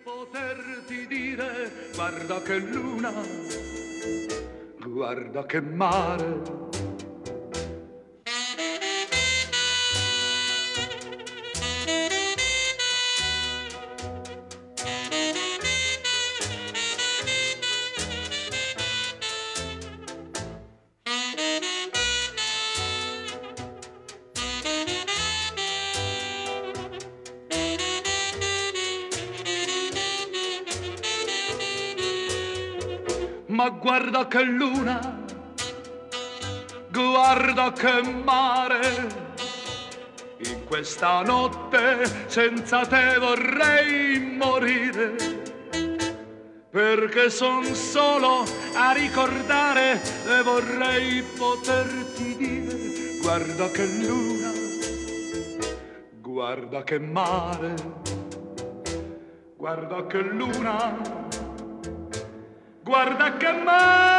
poterti dire guarda che luna, guarda che mare. Ma guarda che luna, guarda che mare, in questa notte senza te vorrei morire, perché son solo a ricordare e vorrei poterti dire guarda che luna, guarda che mare, guarda che luna, guarda che mare.